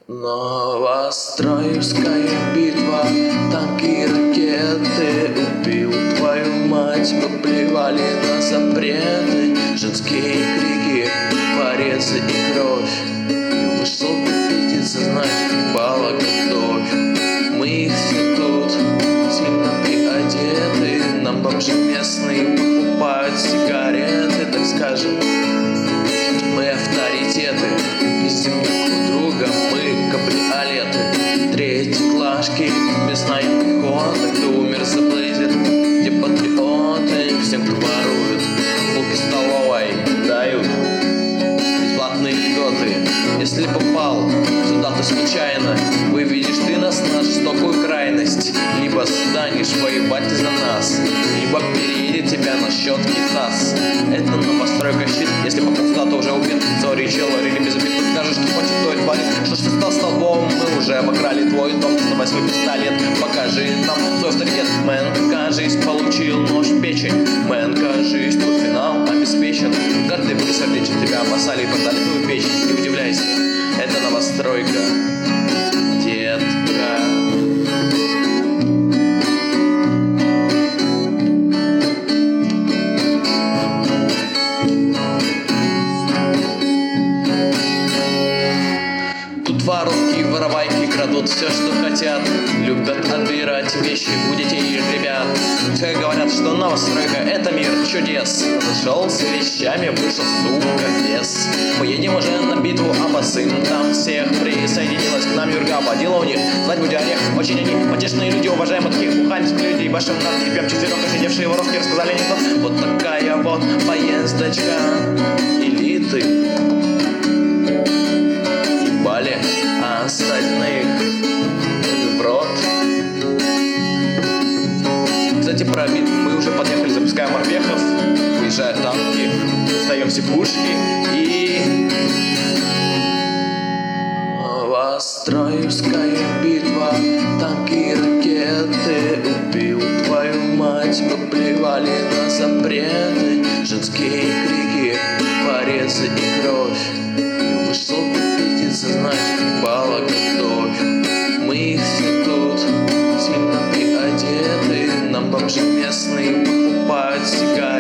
Новостроевская битва, танки и ракеты. Убил твою мать, мы плевали на запреты. Женские крики, порезы и кровь. И вышел победиться, значит, пала готовь. Мы их все тут сильно приодеты. Нам бомжи местные покупают сигареты, так скажем. Мы авторитеты, пиздим друг друга, мы кабриолеты. Третьеклашки, мясная пехота, кто умер за Блейзер, где патриоты. Всем, кто ворует, булки столовой дают бесплатные льготы. Если попал сюда ты случайно, выведешь ты нас на жестокую крайность. Либо станешь воевать ты за нас, либо переедет тебя на счет КИТАС. Это новостройка щит, если попал сюда, то уже убит. Сори, чел, или без обид, ты скажешь, что хочет твой тварь. Что ж ты стал столбом, мы уже обокрали твой дом. Доставай свой пистолет, покажи нам свой авторитет. Мэн, кажись, получил нож в печень. Мэн, кажись, твой финал обеспечен. Горды были сердечны, тебя опасали и продали твою печень. Не удивляйся, это новостройка, детка. Тут воровки и воровайки крадут все, что хотят. Любят отбирать вещи у детей и ребят. Все говорят, что новостройка — это мир чудес. Зашел с вещами, вышел, сука, без. Поедем уже на битву, а басым там всех. Присоединилась к нам Юрга, водила у них. Знать будь орех, очень они потешные люди, уважаем таких бухальских людей. Башим нарки, пьем четверок, ожидевшие воровки рассказали анекдот. Вот такая вот поездочка элиты. Ебали остальных в рот. Кстати, про битву мы уже подъехали, запускаем морпехов. Выезжают танки, достаем все пушки и... Новостроевская битва, танки и ракеты. Убил твою мать, мы плевали на запреты. Женские крики, порезы и кровь. И вышел победиться, значит, пала готовь. Мы их все тут сильно приодеты. Нам бомжи местные покупают сигареты.